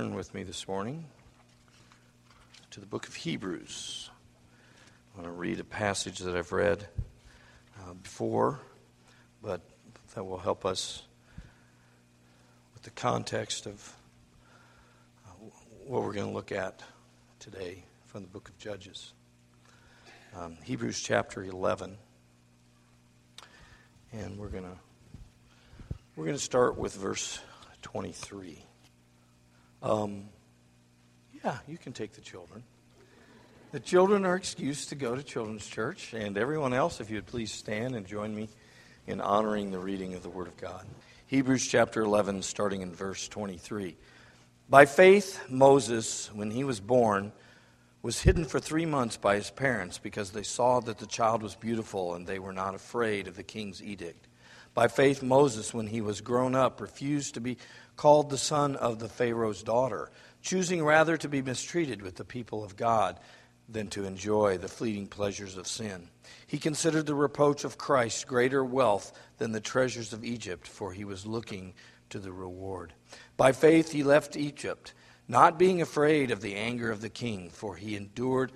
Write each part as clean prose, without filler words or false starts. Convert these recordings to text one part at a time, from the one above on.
turn with me this morning to the book of Hebrews. I want to read a passage that I've read before, but that will help us with the context of what we're going to look at today from the book of Judges. Hebrews chapter 11, and we're going to start with verse 23. You can take the children. The children are excused to go to children's church, and everyone else, if you would please stand and join me in honoring the reading of the Word of God. Hebrews chapter 11, starting in verse 23. By faith, Moses, when he was born, was hidden for 3 months by his parents because they saw that the child was beautiful and they were not afraid of the king's edict. By faith, Moses, when he was grown up, refused to be called the son of the Pharaoh's daughter, choosing rather to be mistreated with the people of God than to enjoy the fleeting pleasures of sin. He considered the reproach of Christ greater wealth than the treasures of Egypt, for he was looking to the reward. By faith he left Egypt, not being afraid of the anger of the king, for he endured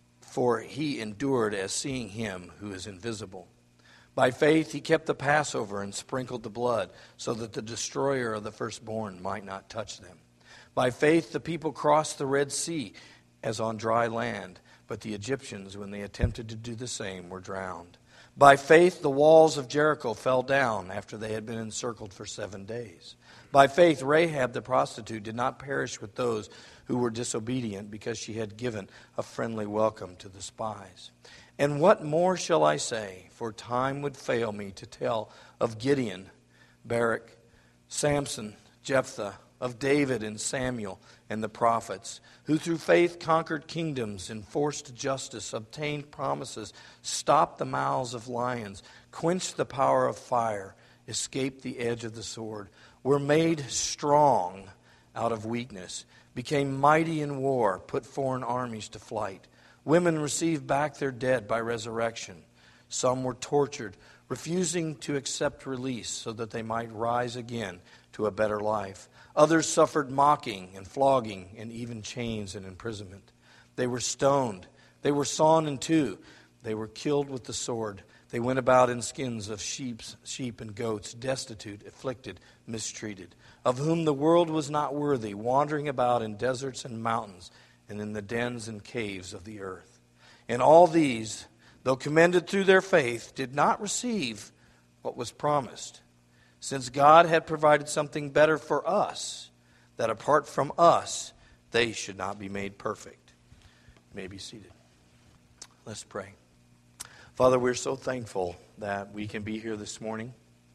as seeing him who is invisible. By faith he kept the Passover and sprinkled the blood, so that the destroyer of the firstborn might not touch them. By faith the people crossed the Red Sea as on dry land, but the Egyptians, when they attempted to do the same, were drowned. By faith the walls of Jericho fell down after they had been encircled for 7 days. By faith Rahab the prostitute did not perish with those who were disobedient, because she had given a friendly welcome to the spies. And what more shall I say? For time would fail me to tell of Gideon, Barak, Samson, Jephthah, of David and Samuel and the prophets, who through faith conquered kingdoms, enforced justice, obtained promises, stopped the mouths of lions, quenched the power of fire, escaped the edge of the sword, were made strong out of weakness, became mighty in war, put foreign armies to flight. Women received back their dead by resurrection. Some were tortured, refusing to accept release so that they might rise again to a better life. Others suffered mocking and flogging and even chains and imprisonment. They were stoned. They were sawn in two. They were killed with the sword. They went about in skins of sheep and goats, destitute, afflicted, mistreated, of whom the world was not worthy, wandering about in deserts and mountains, and in the dens and caves of the earth. And all these, though commended through their faith, did not receive what was promised, since God had provided something better for us, that apart from us, they should not be made perfect. You may be seated. Let's pray. Father, we're so thankful that we can be here this morning,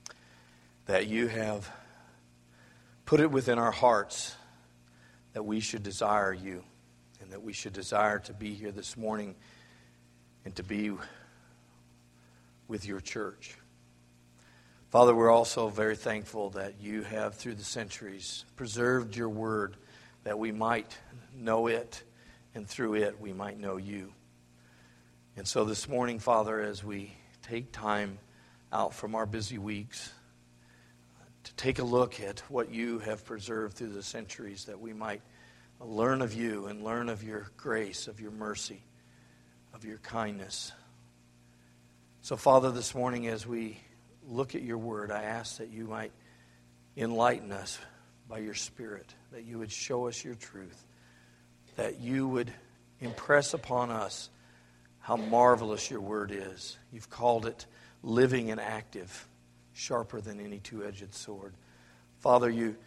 that you have put it within our hearts that we should desire you, and that we should desire to be here this morning and to be with your church. Father, we're also very thankful that you have, through the centuries, preserved your word, that we might know it, and through it we might know you. And so this morning, Father, as we take time out from our busy weeks to take a look at what you have preserved through the centuries, that we might learn of you and learn of your grace, of your mercy, of your kindness. So, Father, this morning as we look at your word, I ask that you might enlighten us by your Spirit, that you would show us your truth, that you would impress upon us how marvelous your word is. You've called it living and active, sharper than any two-edged sword. Father,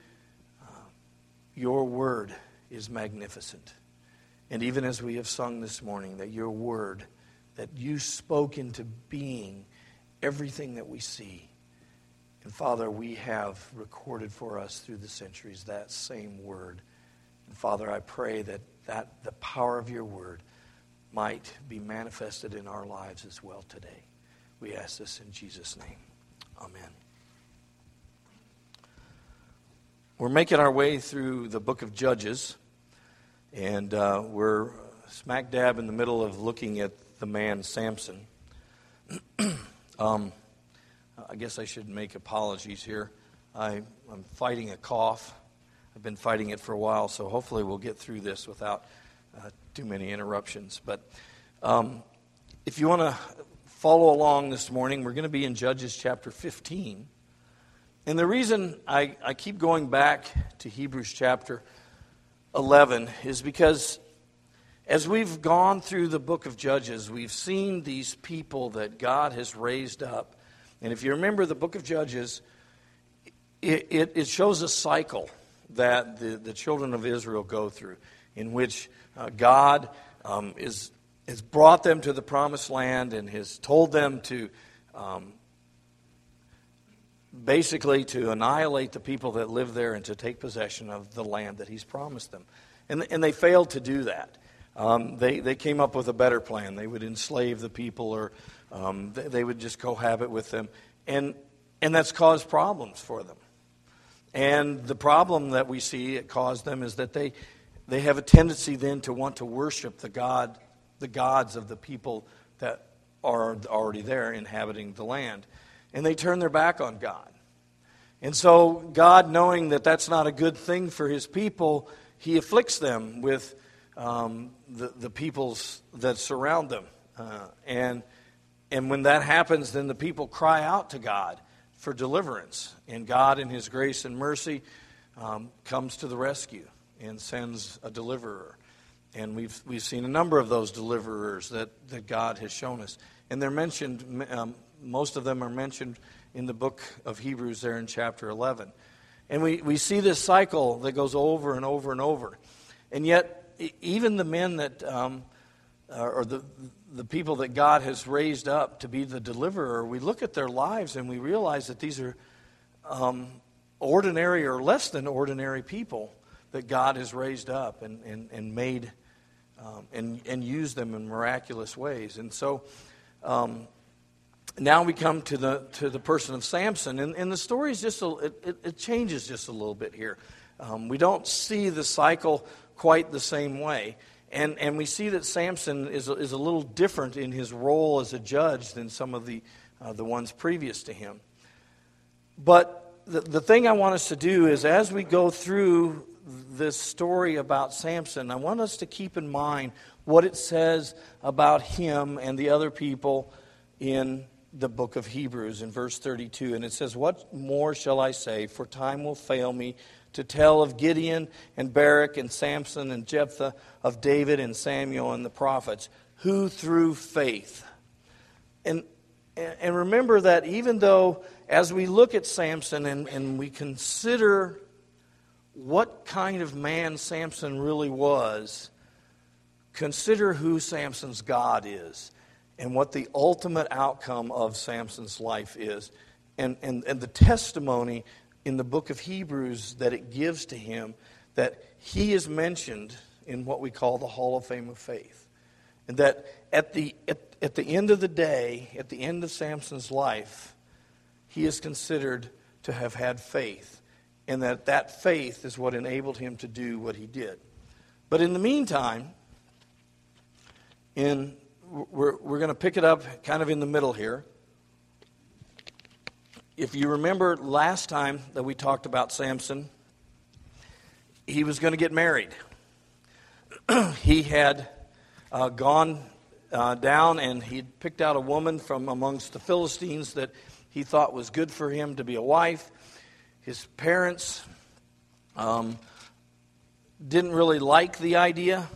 your word is magnificent. And even as we have sung this morning, that your word, that you spoke into being everything that we see. And Father, we have recorded for us through the centuries that same word. And Father, I pray that the power of your word might be manifested in our lives as well today. We ask this in Jesus' name. Amen. We're making our way through the book of Judges, and we're smack dab in the middle of looking at the man Samson. I guess I should make apologies here. I'm fighting a cough. I've been fighting it for a while, so hopefully we'll get through this without too many interruptions. But if you want to follow along this morning, we're going to be in Judges chapter 15. And the reason I keep going back to Hebrews chapter 11 is because as we've gone through the book of Judges, we've seen these people that God has raised up. And if you remember the book of Judges, it shows a cycle that the children of Israel go through, in which God has brought them to the promised land and has told them to basically to annihilate the people that live there and to take possession of the land that he's promised them. And they failed to do that. They came up with a better plan. They would enslave the people, or they would just cohabit with them. And that's caused problems for them. And the problem that we see it caused them is that they have a tendency then to want to worship the gods of the people that are already there inhabiting the land. And they turn their back on God. And so God, knowing that that's not a good thing for his people, he afflicts them with the peoples that surround them. And when that happens, then the people cry out to God for deliverance. And God, in his grace and mercy, comes to the rescue and sends a deliverer. And we've seen a number of those deliverers that God has shown us. And they're mentioned, most of them are mentioned in the book of Hebrews there in chapter 11. And we see this cycle that goes over and over and over. And yet, even the men that, or the people that God has raised up to be the deliverer, we look at their lives and we realize that these are ordinary or less than ordinary people that God has raised up and made and used them in miraculous ways. And so now we come to the person of Samson, and the story is just it changes just a little bit here. We don't see the cycle quite the same way, and we see that Samson is a little different in his role as a judge than some of the ones previous to him. But the thing I want us to do is, as we go through this story about Samson, I want us to keep in mind what it says about him and the other people in the book of Hebrews in verse 32. And it says, "What more shall I say? For time will fail me to tell of Gideon and Barak and Samson and Jephthah, of David and Samuel and the prophets, who through faith." And remember that even though as we look at Samson and we consider what kind of man Samson really was, consider who Samson's God is and what the ultimate outcome of Samson's life is, and the testimony in the book of Hebrews that it gives to him, that he is mentioned in what we call the Hall of Fame of Faith. And that at the end of the day, at the end of Samson's life, he is considered to have had faith, and that faith is what enabled him to do what he did. But in the meantime, we're going to pick it up kind of in the middle here. If you remember last time that we talked about Samson, he was going to get married. He had gone down and he'd picked out a woman from amongst the Philistines that he thought was good for him to be a wife. His parents didn't really like the idea,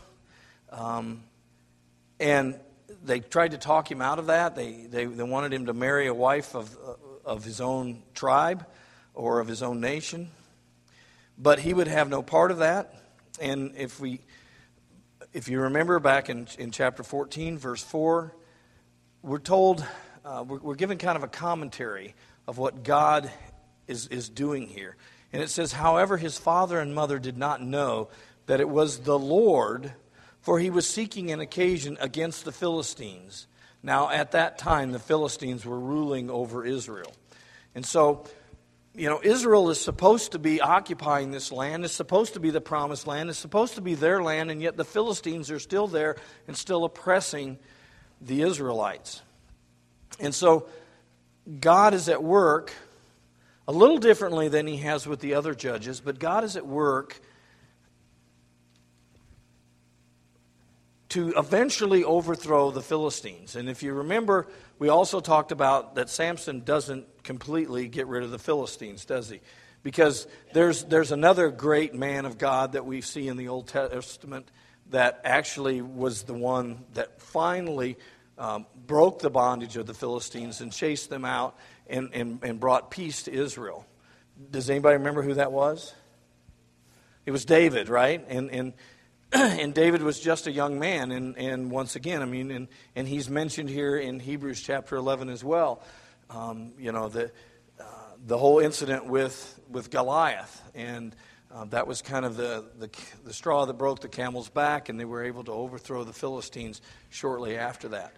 and they tried to talk him out of that. They wanted him to marry a wife of his own tribe or of his own nation, but he would have no part of that. And if you remember back in chapter 14, verse 4, we're told, we're given kind of a commentary of what God is doing here. And it says, "However, his father and mother did not know that it was the Lord, for he was seeking an occasion against the Philistines." Now, at that time, the Philistines were ruling over Israel. And so, Israel is supposed to be occupying this land. It's supposed to be the promised land. It's supposed to be their land, and yet the Philistines are still there and still oppressing the Israelites. And so, God is at work a little differently than he has with the other judges, but God is at work to eventually overthrow the Philistines. And if you remember, we also talked about that Samson doesn't completely get rid of the Philistines, does he? Because there's another great man of God that we see in the Old Testament that actually was the one that finally broke the bondage of the Philistines and chased them out and brought peace to Israel. Does anybody remember who that was? It was David, right? And David was just a young man, and once again, I mean, and he's mentioned here in Hebrews chapter 11 as well. The whole incident with Goliath, and that was kind of the straw that broke the camel's back, and they were able to overthrow the Philistines shortly after that.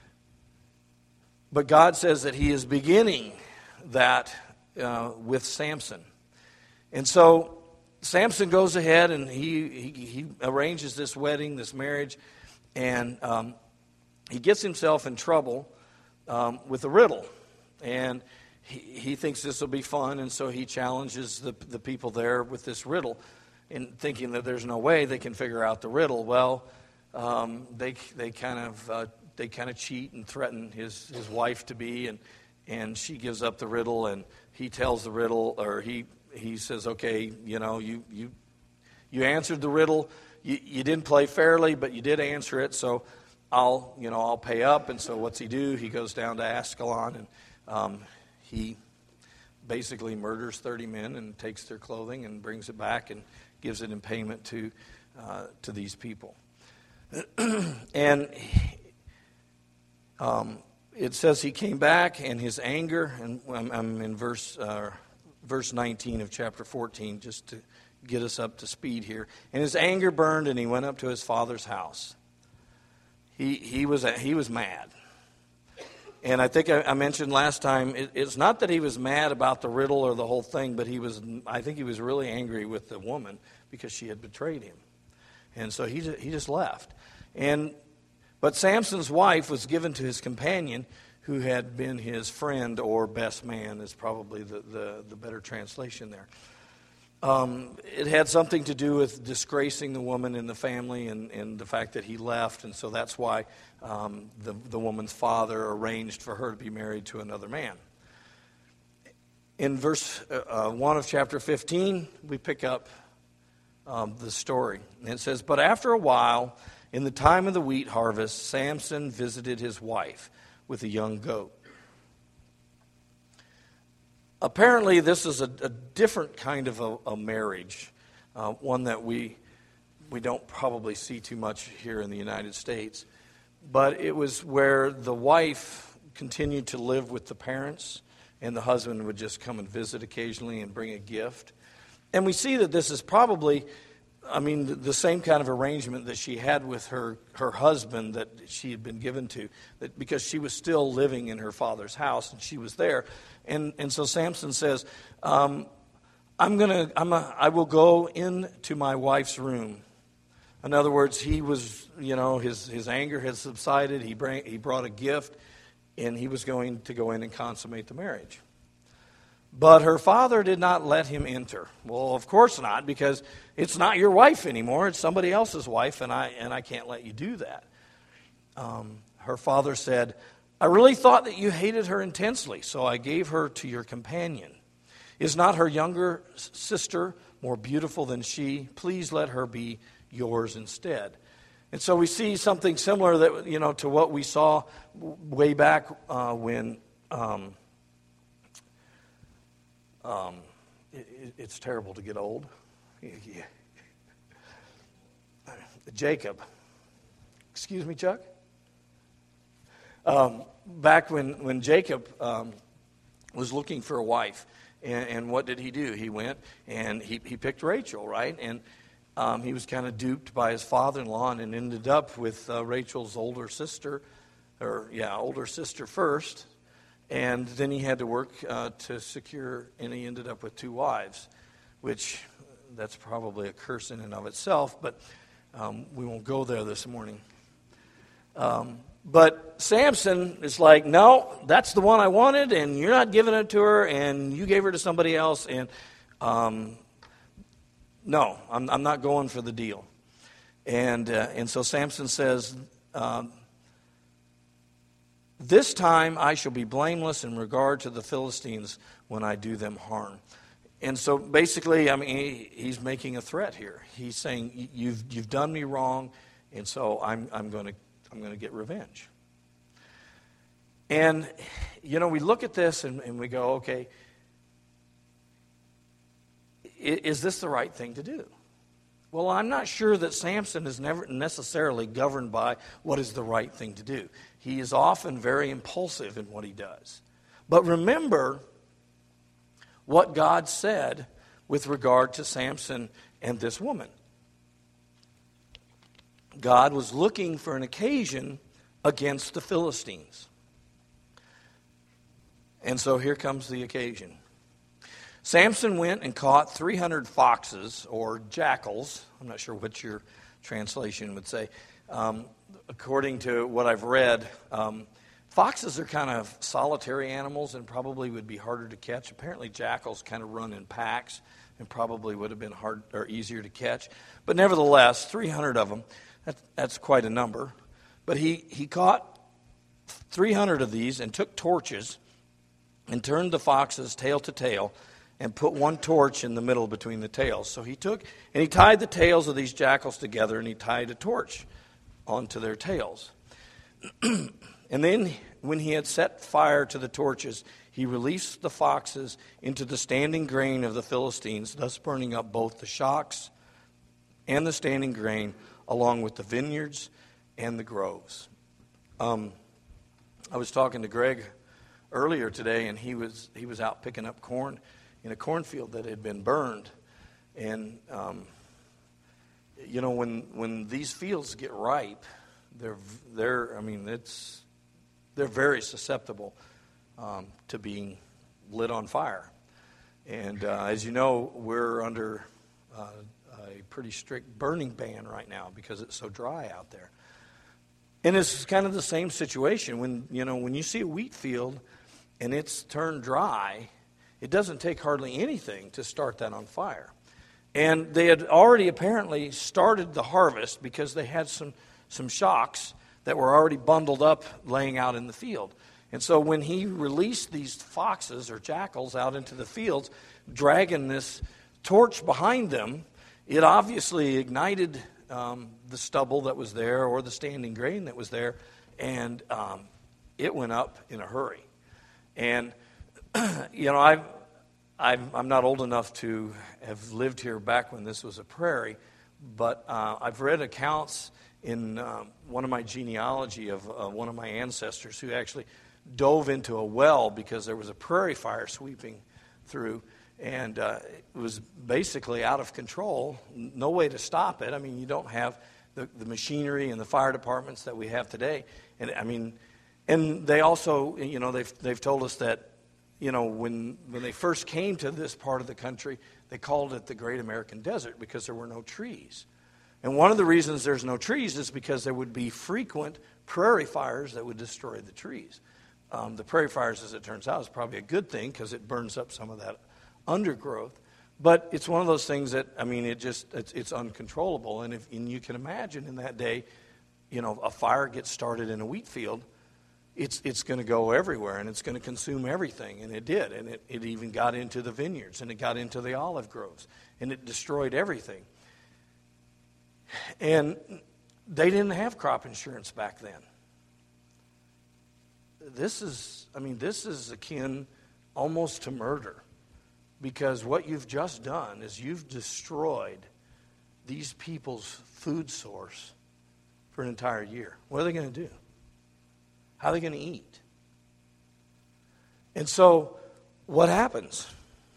But God says that He is beginning that with Samson, and so Samson goes ahead and he arranges this wedding, this marriage, and he gets himself in trouble with a riddle. And he thinks this will be fun, and so he challenges the people there with this riddle, and thinking that there's no way they can figure out the riddle. Well, they kind of cheat and threaten his wife to be, and she gives up the riddle, and he tells the riddle, or he says, okay, you answered the riddle. You didn't play fairly, but you did answer it, so I'll pay up. And so what's he do? He goes down to Ascalon, and he basically murders 30 men and takes their clothing and brings it back and gives it in payment to these people. And it says he came back, and his anger, and I'm in verse 19 of chapter 14, just to get us up to speed here. And his anger burned, and he went up to his father's house. He was mad. And I think I mentioned last time, it's not that he was mad about the riddle or the whole thing, but I think he was really angry with the woman because she had betrayed him. And so he just left. But Samson's wife was given to his companion, who had been his friend or best man, is probably the better translation there. It had something to do with disgracing the woman in the family and the fact that he left, and so that's why the woman's father arranged for her to be married to another man. In verse 1 of chapter 15, we pick up the story. And it says, "But after a while, in the time of the wheat harvest, Samson visited his wife with a young goat." Apparently, this is a different kind of a marriage, one that we don't probably see too much here in the United States. But it was where the wife continued to live with the parents, and the husband would just come and visit occasionally and bring a gift. And we see that this is probably, the same kind of arrangement that she had with her husband that she had been given to, that because she was still living in her father's house and she was there. And so Samson says, I will go into my wife's room. In other words, he was, his anger had subsided. He brought a gift, and he was going to go in and consummate the marriage. But her father did not let him enter. Well, of course not, because it's not your wife anymore. It's somebody else's wife, and I can't let you do that. Her father said, "I really thought that you hated her intensely, so I gave her to your companion. Is not her younger sister more beautiful than she? Please let her be yours instead." And so we see something similar that to what we saw way back when it's terrible to get old. Jacob. Excuse me, Chuck? Back when Jacob was looking for a wife, and what did he do? He went and he picked Rachel, right? And he was kind of duped by his father-in-law and ended up with Rachel's older sister first. And then he had to work to secure, and he ended up with 2 wives, which that's probably a curse in and of itself, but we won't go there this morning. But Samson is like, no, that's the one I wanted, and you're not giving it to her, and you gave her to somebody else, and no, I'm not going for the deal. And so Samson says, this time I shall be blameless in regard to the Philistines when I do them harm. And so basically, I mean, he's making a threat here. He's saying, you've done me wrong, and so I'm going to get revenge. And, you know, we look at this and we go, okay, is this the right thing to do? Well, I'm not sure that Samson is never necessarily governed by what is the right thing to do. He is often very impulsive in what he does. But remember what God said with regard to Samson and this woman. God was looking for an occasion against the Philistines. And so here comes the occasion. Samson went and caught 300 foxes, or jackals. I'm not sure what your translation would say. According to what I've read, foxes are kind of solitary animals and probably would be harder to catch. Apparently jackals kind of run in packs and probably would have been hard or easier to catch. But nevertheless, 300 of them, that's quite a number. But he caught 300 of these and took torches and turned the foxes tail to tail and put one torch in the middle between the tails. So he took and he tied the tails of these jackals together, and he tied a torch onto their tails. And then when he had set fire to the torches, he released the foxes into the standing grain of the Philistines, thus burning up both the shocks and the standing grain, along with the vineyards and the groves. I was talking to Greg earlier today, and he was out picking up corn in a cornfield that had been burned. And you know, when these fields get ripe, they're very susceptible to being lit on fire. And as you know, we're under a pretty strict burning ban right now because it's so dry out there. And it's kind of the same situation when you see a wheat field and it's turned dry. It doesn't take hardly anything to start that on fire. And they had already apparently started the harvest because they had some shocks that were already bundled up laying out in the field. And so when he released these foxes or jackals out into the fields, dragging this torch behind them, it obviously ignited the stubble that was there or the standing grain that was there, and it went up in a hurry. And I'm not old enough to have lived here back when this was a prairie, but I've read accounts in one of my genealogy of one of my ancestors who actually dove into a well because there was a prairie fire sweeping through, and it was basically out of control, no way to stop it. I mean, you don't have the machinery and the fire departments that we have today. And I mean, and they also, they've told us that, when they first came to this part of the country, they called it the Great American Desert because there were no trees. And one of the reasons there's no trees is because there would be frequent prairie fires that would destroy the trees. The prairie fires, as it turns out, is probably a good thing because it burns up some of that undergrowth. But it's one of those things that, it's uncontrollable. And you can imagine in that day, a fire gets started in a wheat field, it's going to go everywhere, and it's going to consume everything. And it did. And it even got into the vineyards, and it got into the olive groves, and it destroyed everything. And they didn't have crop insurance back then. This is akin almost to murder, because what you've just done is you've destroyed these people's food source for an entire year. What are they going to do? How are they going to eat? And so, what happens?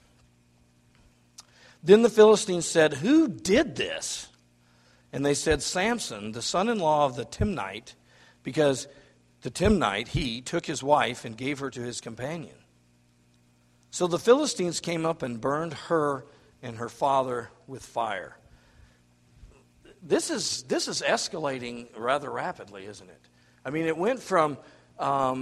Then the Philistines said, "Who did this?" And they said, "Samson, the son-in-law of the Timnite, because the Timnite, he took his wife and gave her to his companion." So the Philistines came up and burned her and her father with fire. This is escalating rather rapidly, isn't it? I mean, it went from a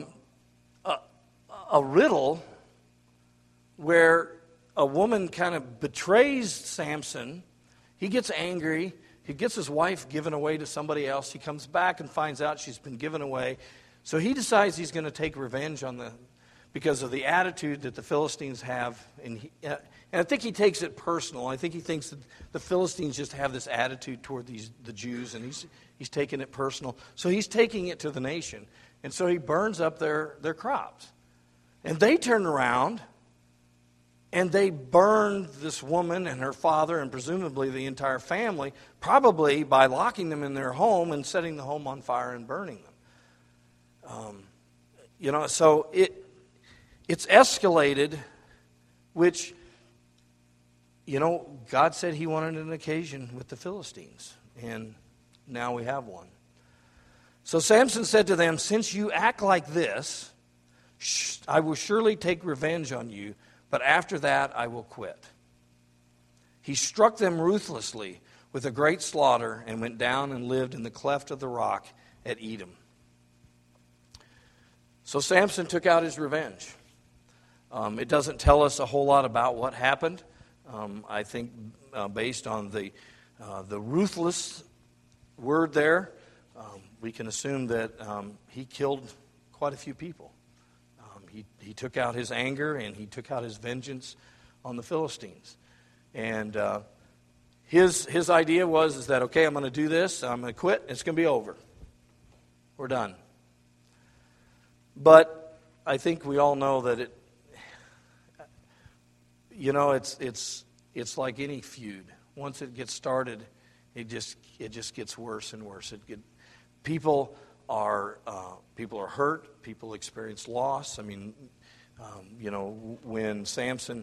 riddle where a woman kind of betrays Samson. He gets angry. He gets his wife given away to somebody else. He comes back and finds out she's been given away. So he decides he's going to take revenge because of the attitude that the Philistines have. And I think he takes it personal. I think he thinks that the Philistines just have this attitude toward the Jews, and he's taking it personal. So he's taking it to the nation. And so he burns up their crops. And they turn around and they burned this woman and her father and presumably the entire family, probably by locking them in their home and setting the home on fire and burning them. So it's escalated, which, God said he wanted an occasion with the Philistines, and now we have one. So Samson said to them, "Since you act like this, I will surely take revenge on you, but after that I will quit." He struck them ruthlessly with a great slaughter and went down and lived in the cleft of the rock at Edom. So Samson took out his revenge. It doesn't tell us a whole lot about what happened. I think based on the ruthless word there, we can assume that he killed quite a few people. He took out his anger and he took out his vengeance on the Philistines. And his idea was that, okay, I'm going to do this, I'm going to quit, it's going to be over. We're done. But I think we all know that it's like any feud. Once it gets started, it just gets worse and worse. People are hurt. People experience loss. I mean, when Samson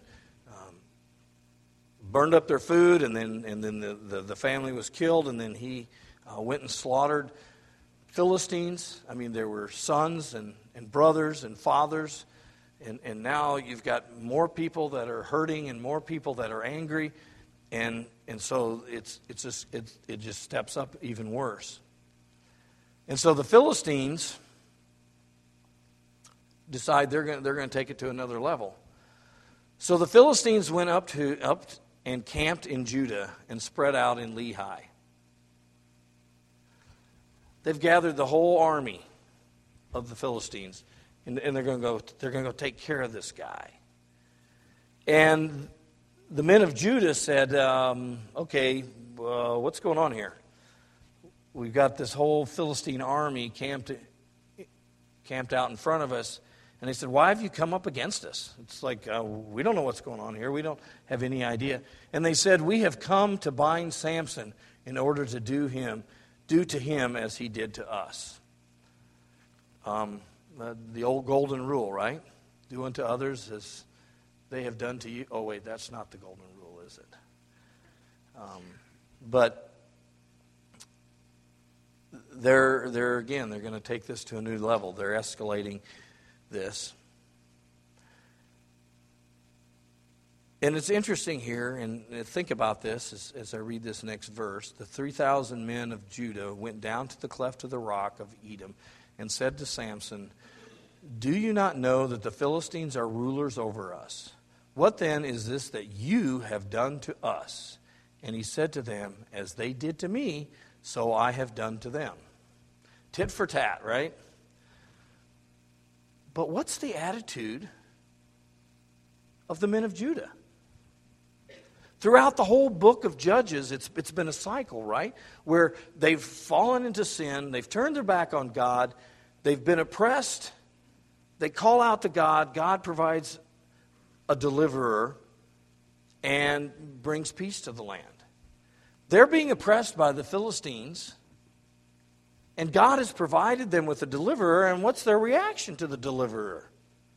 burned up their food, and then the family was killed, and then he went and slaughtered Philistines. I mean, there were sons and brothers and fathers, and now you've got more people that are hurting and more people that are angry, and so it just steps up even worse. And so the Philistines decide they're going to take it to another level. So the Philistines went up and camped in Judah and spread out in Lehi. They've gathered the whole army of the Philistines, and they're going to go take care of this guy. And the men of Judah said, "Okay, what's going on here? We've got this whole Philistine army camped out in front of us." And they said, "Why have you come up against us?" It's like, we don't know what's going on here. We don't have any idea. And they said, "We have come to bind Samson in order to do to him as he did to us." The old golden rule, right? Do unto others as they have done to you. Oh, wait, that's not the golden rule, is it? But they're going to take this to a new level. They're escalating this. And it's interesting here, and think about this as I read this next verse. The 3,000 men of Judah went down to the cleft of the rock of Edom and said to Samson, "Do you not know that the Philistines are rulers over us? What then is this that you have done to us?" And he said to them, "As they did to me, so I have done to them." Tit for tat, right? But what's the attitude of the men of Judah? Throughout the whole book of Judges, it's been a cycle, right? Where they've fallen into sin, they've turned their back on God, they've been oppressed, they call out to God, God provides a deliverer and brings peace to the land. They're being oppressed by the Philistines, and God has provided them with a deliverer, and what's their reaction to the deliverer?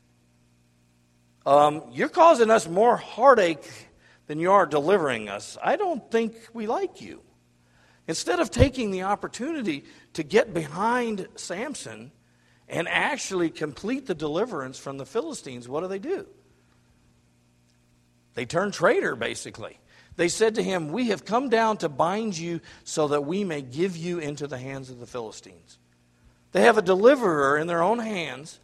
You're causing us more heartache than you are delivering us. I don't think we like you. Instead of taking the opportunity to get behind Samson and actually complete the deliverance from the Philistines, what do? They turn traitor, basically. They said to him, "We have come down to bind you so that we may give you into the hands of the Philistines." They have a deliverer in their own hands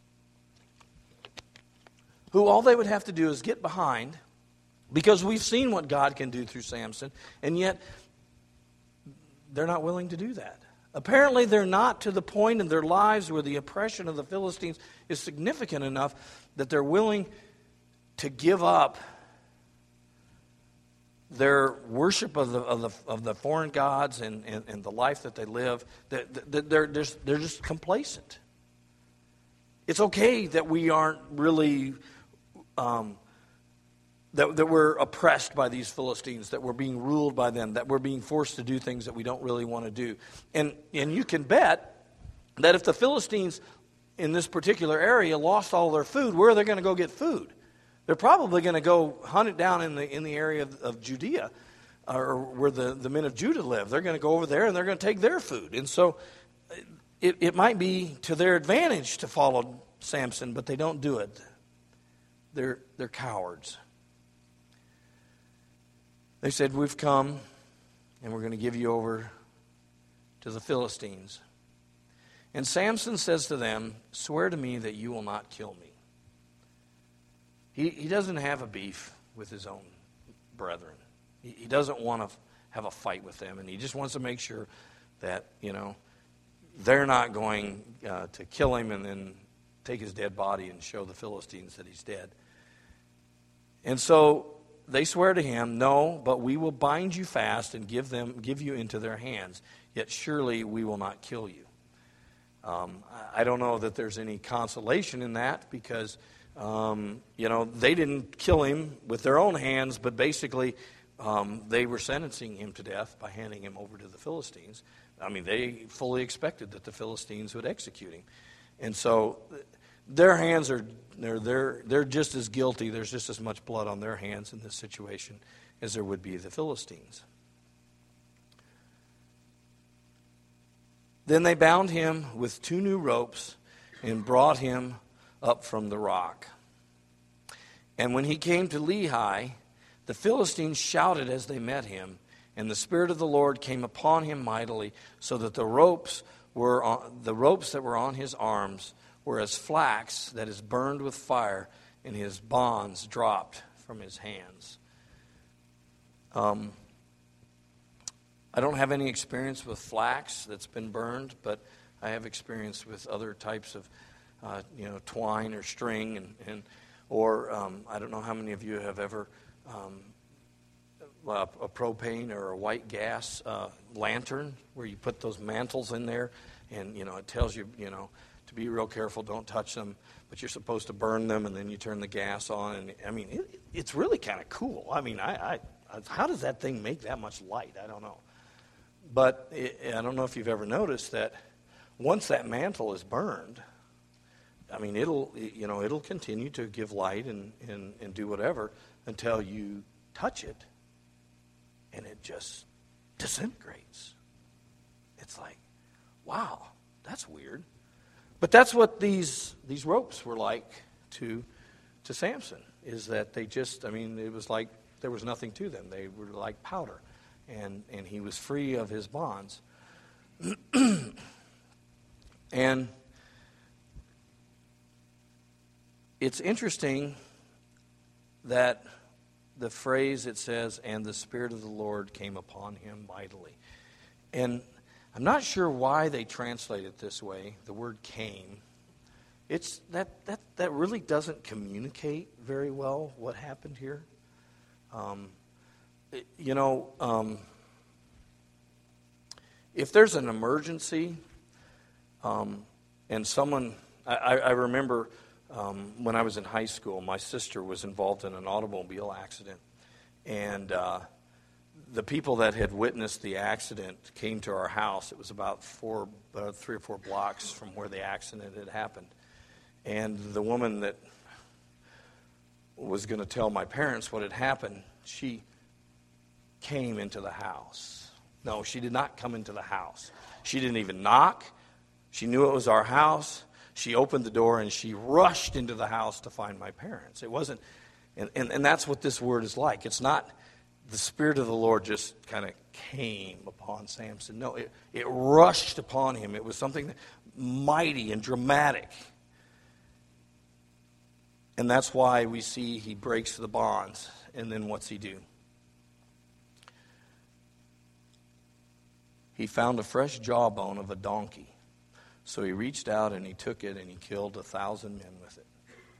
who all they would have to do is get behind, because we've seen what God can do through Samson, and yet they're not willing to do that. Apparently they're not to the point in their lives where the oppression of the Philistines is significant enough that they're willing to give up their worship of the foreign gods and the life that they live. They're just complacent. It's okay that we aren't really that we're oppressed by these Philistines, that we're being ruled by them, that we're being forced to do things that we don't really want to do. And you can bet that if the Philistines in this particular area lost all their food, where are they going to go get food? They're probably going to go hunt it down in the area of Judea, or where the men of Judah live. They're going to go over there and they're going to take their food. And so it might be to their advantage to follow Samson, but they don't do it. They're cowards. They said, we've come and we're going to give you over to the Philistines. And Samson says to them, swear to me that you will not kill me. He doesn't have a beef with his own brethren. He doesn't want to have a fight with them, and he just wants to make sure that, they're not going to kill him and then take his dead body and show the Philistines that he's dead. And so they swear to him, no, but we will bind you fast and give you into their hands, yet surely we will not kill you. I don't know that there's any consolation in that, because they didn't kill him with their own hands, but basically they were sentencing him to death by handing him over to the Philistines. I mean, they fully expected that the Philistines would execute him. And so their hands they're just as guilty. There's just as much blood on their hands in this situation as there would be the Philistines. Then they bound him with 2 new ropes and brought him up from the rock. And when he came to Lehi, the Philistines shouted as they met him, and the Spirit of the Lord came upon him mightily, so that the ropes that were on his arms were as flax that is burned with fire, and his bonds dropped from his hands. I don't have any experience with flax that's been burned, but I have experience with other types of twine or string, or I don't know how many of you have ever a propane or a white gas lantern where you put those mantles in there, and it tells you to be real careful, don't touch them, but you're supposed to burn them, and then you turn the gas on, and I mean it's really kind of cool. I mean, I how does that thing make that much light? I don't know, but I don't know if you've ever noticed that once that mantle is burned, I mean, it'll continue to give light and do whatever until you touch it, and it just disintegrates. It's like, wow, that's weird. But that's what these ropes were like to Samson, is that they just, it was like there was nothing to them. They were like powder, and he was free of his bonds. And it's interesting that the phrase, it says, and the Spirit of the Lord came upon him mightily. And I'm not sure why they translate it this way, the word came. It's that really doesn't communicate very well what happened here. If there's an emergency, and someone, I remember when I was in high school, my sister was involved in an automobile accident, and the people that had witnessed the accident came to our house. It was about 3 or 4 blocks from where the accident had happened. And the woman that was going to tell my parents what had happened, she came into the house. No, she did not come into the house. She didn't even knock. She knew it was our house. She opened the door and she rushed into the house to find my parents. It wasn't, and that's what this word is like. It's not the Spirit of the Lord just kind of came upon Samson. No, it rushed upon him. It was something that mighty and dramatic. And that's why we see he breaks the bonds. And then what's he do? He found a fresh jawbone of a donkey. So he reached out and he took it and he killed 1,000 men with it.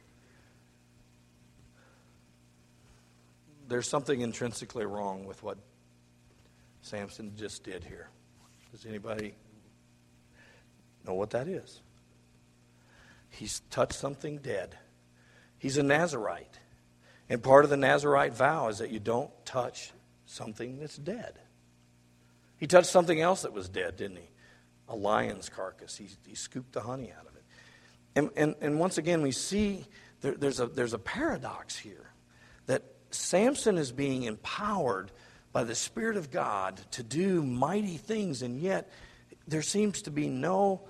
There's something intrinsically wrong with what Samson just did here. Does anybody know what that is? He's touched something dead. He's a Nazirite. And part of the Nazirite vow is that you don't touch something that's dead. He touched something else that was dead, didn't he? A lion's carcass. He scooped the honey out of it. And once again, we see there's a paradox here. That Samson is being empowered by the Spirit of God to do mighty things, and yet there seems to be no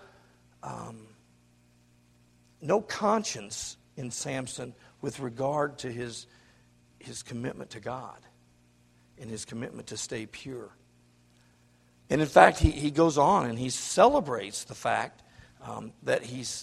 conscience in Samson with regard to his commitment to God and his commitment to stay pure. And in fact, he goes on and he celebrates the fact that he's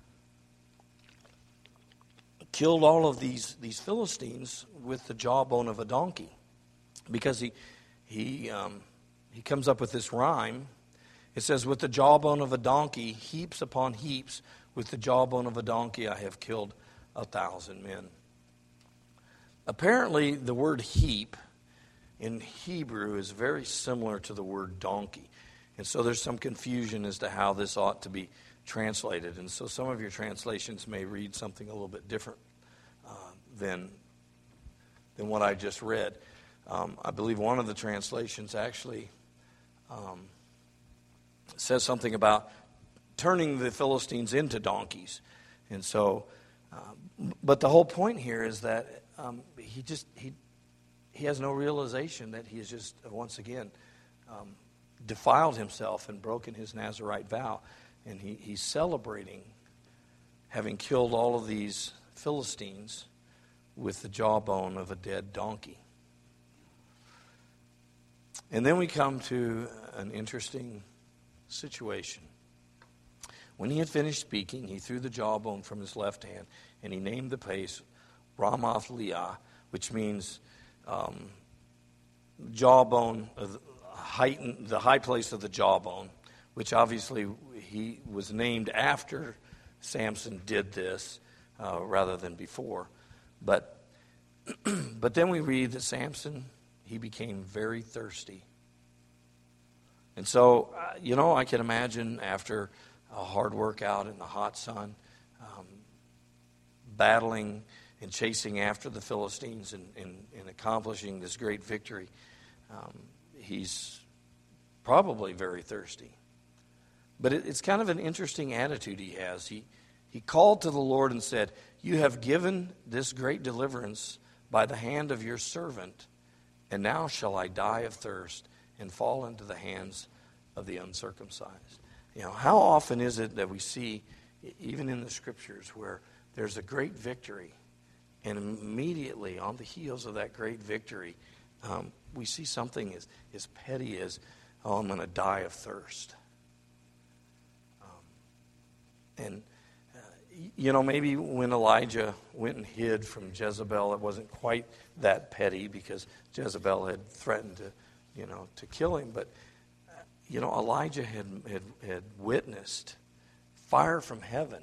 killed all of these Philistines with the jawbone of a donkey, because he comes up with this rhyme. It says, with the jawbone of a donkey, heaps upon heaps, with the jawbone of a donkey I have killed 1,000 men. Apparently, the word heap in Hebrew is very similar to the word donkey. And so there's some confusion as to how this ought to be translated. And so some of your translations may read something a little bit different than what I just read. I believe one of the translations actually says something about turning the Philistines into donkeys. And so, but the whole point here is that he has no realization that he has just, once again, defiled himself and broken his Nazirite vow. And he's celebrating having killed all of these Philistines with the jawbone of a dead donkey. And then we come to an interesting situation. When he had finished speaking, he threw the jawbone from his left hand, and he named the place Ramoth Leah, which means jawbone, the high place of the jawbone, which obviously he was named after Samson did this rather than before. But then we read that Samson, he became very thirsty. And so, I can imagine after a hard workout in the hot sun, battling and chasing after the Philistines and accomplishing this great victory, he's probably very thirsty. But it's kind of an interesting attitude he has. He called to the Lord and said, "You have given this great deliverance by the hand of your servant, and now shall I die of thirst and fall into the hands of the uncircumcised." How often is it that we see, even in the Scriptures, where there's a great victory, and immediately on the heels of that great victory, we see something as petty as, I'm going to die of thirst. Maybe when Elijah went and hid from Jezebel, it wasn't quite that petty because Jezebel had threatened to kill him. But, Elijah had witnessed fire from heaven.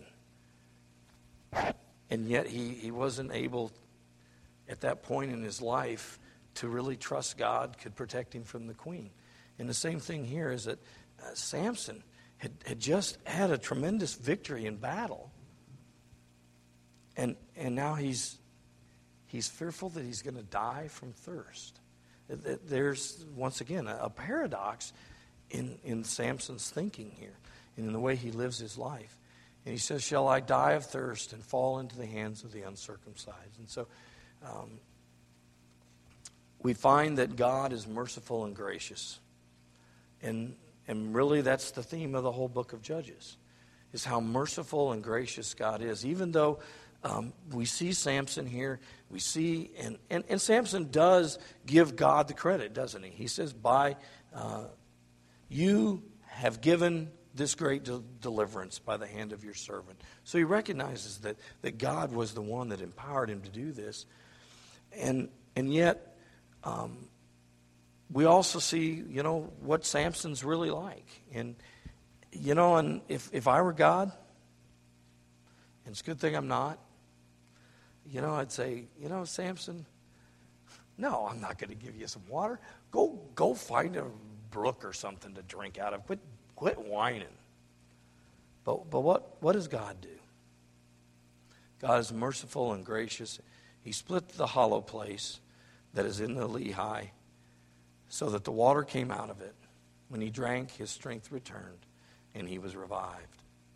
And yet he wasn't able, at that point in his life, to really trust God could protect him from the queen. And the same thing here is that Samson had just had a tremendous victory in battle. And now he's fearful that he's going to die from thirst. There's, once again, a paradox in Samson's thinking here and in the way he lives his life. And he says, "Shall I die of thirst and fall into the hands of the uncircumcised?" And so we find that God is merciful and gracious. And really that's the theme of the whole book of Judges, is how merciful and gracious God is. Even though we see Samson here, we see, and Samson does give God the credit, doesn't he? He says, you have given this great deliverance by the hand of your servant. So he recognizes that God was the one that empowered him to do this. And yet, we also see, what Samson's really like. And, and if I were God, and it's a good thing I'm not, I'd say, Samson, no, I'm not going to give you some water. Go find a brook or something to drink out of. Quit whining. But what does God do? God is merciful and gracious. He split the hollow place that is in the Lehi so that the water came out of it. When he drank, his strength returned, and he was revived.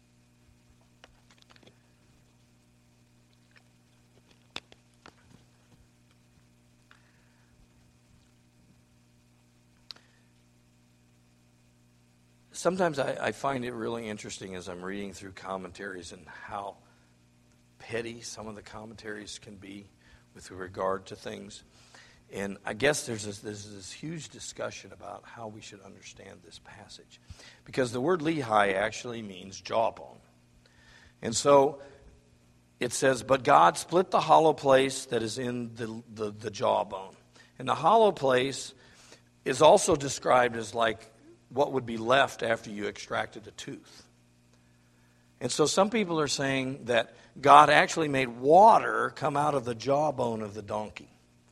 Sometimes I find it really interesting as I'm reading through commentaries and how petty some of the commentaries can be with regard to things. And I guess there's this huge discussion about how we should understand this passage. Because the word Lehi actually means jawbone. And so it says, but God split the hollow place that is in the jawbone. And the hollow place is also described as like what would be left after you extracted a tooth. And so some people are saying that God actually made water come out of the jawbone of the donkey.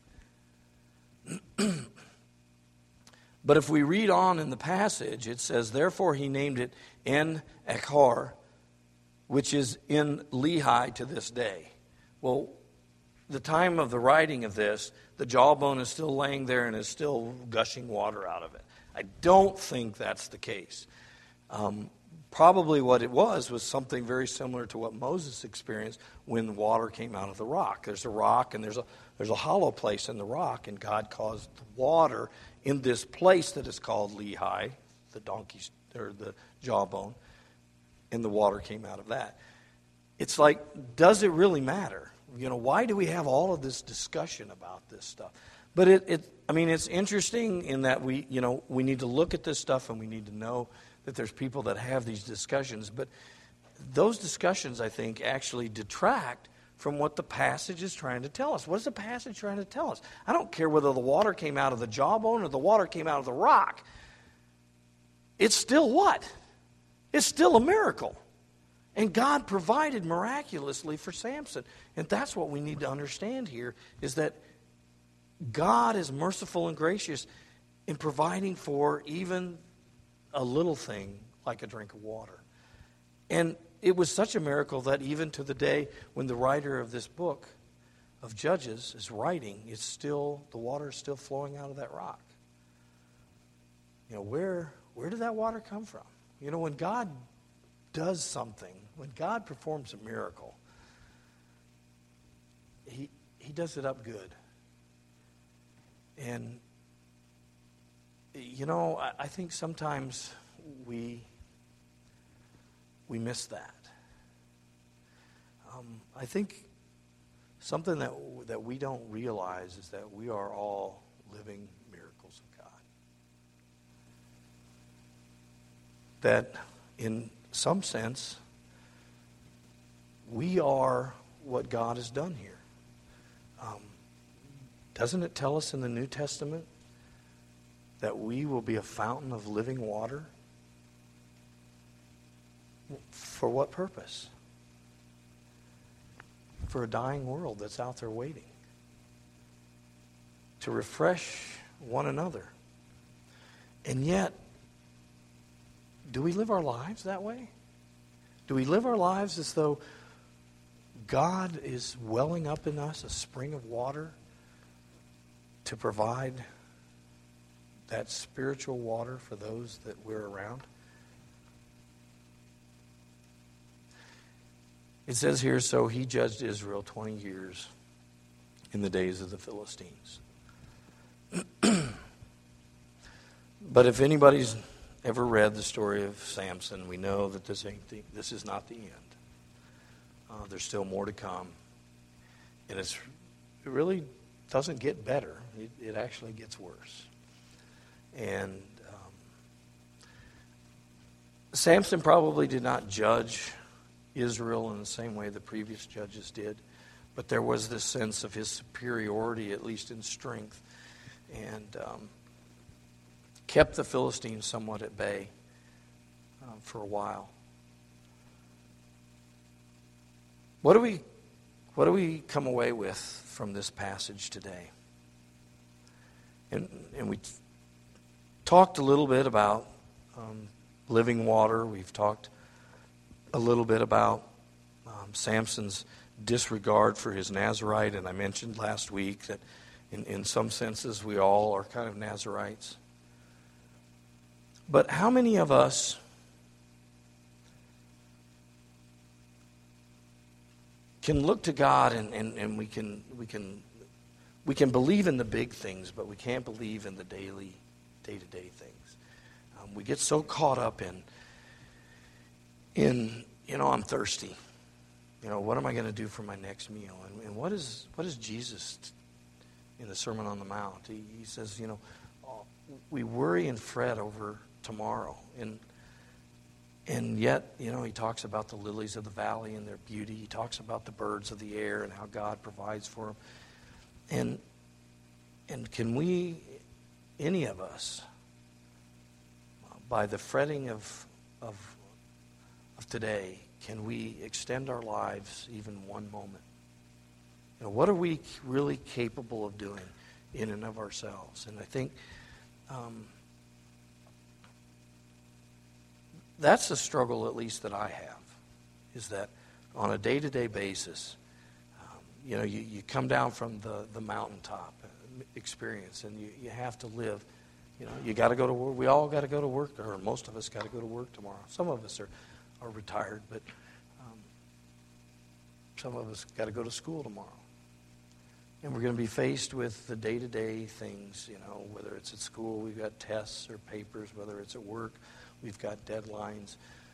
But if we read on in the passage, it says, therefore he named it En-Achor, which is in Lehi to this day. Well, the time of the writing of this, the jawbone is still laying there and is still gushing water out of it. I don't think that's the case. Probably what it was something very similar to what Moses experienced when water came out of the rock. There's a rock and there's a hollow place in the rock, and God caused the water in this place that is called Lehi, the donkey's or the jawbone, and the water came out of that. It's like, does it really matter? Why do we have all of this discussion about this stuff? But it's interesting in that we need to look at this stuff and we need to know that there's people that have these discussions. But those discussions, I think, actually detract from what the passage is trying to tell us. What is the passage trying to tell us? I don't care whether the water came out of the jawbone or the water came out of the rock. It's still what? It's still a miracle. And God provided miraculously for Samson. And that's what we need to understand here, is that God is merciful and gracious in providing for even a little thing like a drink of water. And it was such a miracle that even to the day when the writer of this book of Judges is writing, the water is still flowing out of that rock. Where did that water come from? When God does something, when God performs a miracle, He does it up good. And, I think sometimes we miss that. I think something that we don't realize is that we are all living miracles of God. That in some sense, we are what God has done here. Doesn't it tell us in the New Testament that we will be a fountain of living water? For what purpose? For a dying world that's out there waiting. To refresh one another. And yet, do we live our lives that way? Do we live our lives as though God is welling up in us a spring of water to provide that spiritual water for those that we're around? It says here, so he judged Israel 20 years in the days of the Philistines. But if anybody's ever read the story of Samson, we know that this is not the end. There's still more to come. And it really doesn't get better. It actually gets worse. And Samson probably did not judge Israel in the same way the previous judges did, but there was this sense of his superiority, at least in strength, and kept the Philistines somewhat at bay for a while. What do we come away with from this passage today? And we talked a little bit about living water. We've talked a little bit about Samson's disregard for his Nazirite, and I mentioned last week that in some senses we all are kind of Nazirites. But how many of us can look to God and we can believe in the big things, but we can't believe in the day-to-day things? We get so caught up in I'm thirsty. What am I going to do for my next meal? And what is Jesus in the Sermon on the Mount? He says, we worry and fret over tomorrow. And yet, he talks about the lilies of the valley and their beauty. He talks about the birds of the air and how God provides for them. And can we, any of us, by the fretting of today, can we extend our lives even one moment? What are we really capable of doing in and of ourselves? And I think that's the struggle, at least that I have, is that on a day-to-day basis, you come down from the mountaintop experience, and you have to live. You got to go to work. We all got to go to work, or most of us got to go to work tomorrow. Some of us are retired, but some of us got to go to school tomorrow. And we're going to be faced with the day-to-day things, whether it's at school, we've got tests or papers, whether it's at work, we've got deadlines.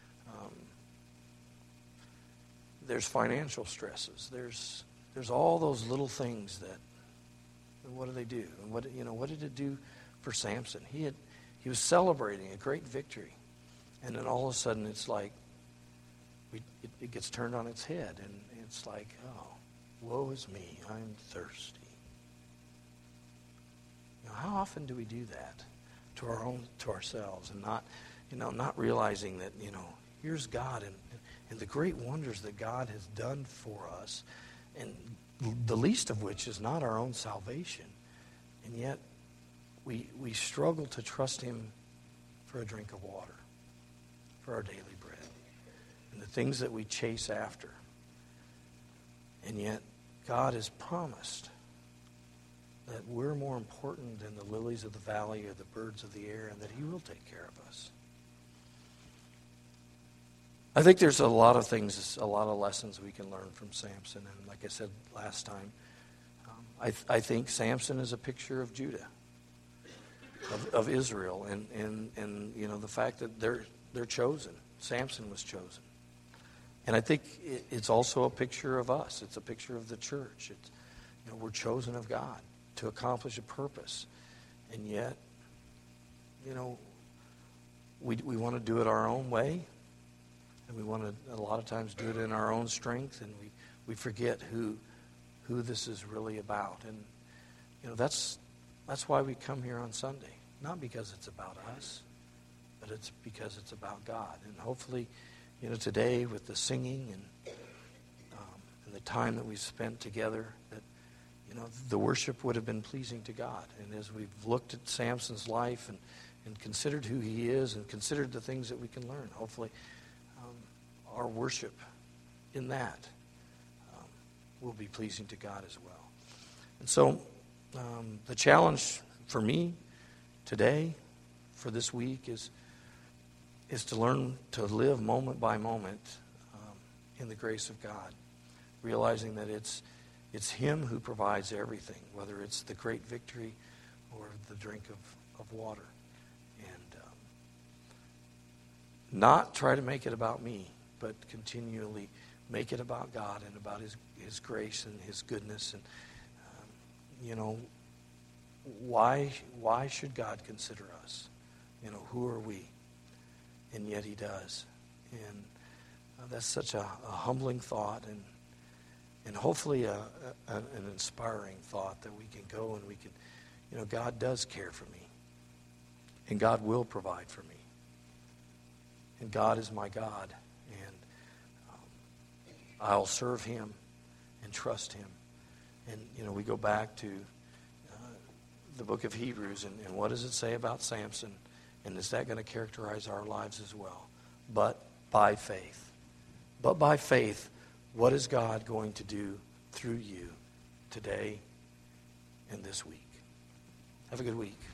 There's financial stresses. There's all those little things that, what do they do? And what did it do for Samson? He was celebrating a great victory, and then all of a sudden it's like it gets turned on its head, and it's like, oh, woe is me, I'm thirsty. How often do we do that to ourselves, and not realizing that here's God and the great wonders that God has done for us, and the least of which is not our own salvation, and yet we struggle to trust Him for a drink of water, for our daily bread, and the things that we chase after. And yet God has promised that we're more important than the lilies of the valley or the birds of the air, and that He will take care of us. I think there's a lot of things, a lot of lessons we can learn from Samson. And like I said last time, I think Samson is a picture of Judah, of Israel, and the fact that they're chosen. Samson was chosen. And I think it's also a picture of us. It's a picture of the church. It's, we're chosen of God to accomplish a purpose. And yet, we want to do it our own way. And we want to, a lot of times, do it in our own strength. And we forget who this is really about. And, that's why we come here on Sunday. Not because it's about us, but it's because it's about God. And hopefully, today with the singing and the time that we've spent together, that the worship would have been pleasing to God. And as we've looked at Samson's life and considered who he is and considered the things that we can learn, hopefully our worship in that will be pleasing to God as well. And so the challenge for me today, for this week, is to learn to live moment by moment in the grace of God, realizing that it's Him who provides everything, whether it's the great victory or the drink of water. And not try to make it about me, but continually make it about God and about His grace and His goodness. And, why should God consider us? Who are we? and yet he does. And that's such a humbling thought, and hopefully an inspiring thought that we can go and we can, God does care for me. And God will provide for me. And God is my God. And I'll serve him and trust him. And, we go back to the book of Hebrews, and what does it say about Samson? And is that going to characterize our lives as well? But by faith. But by faith, what is God going to do through you today and this week? Have a good week.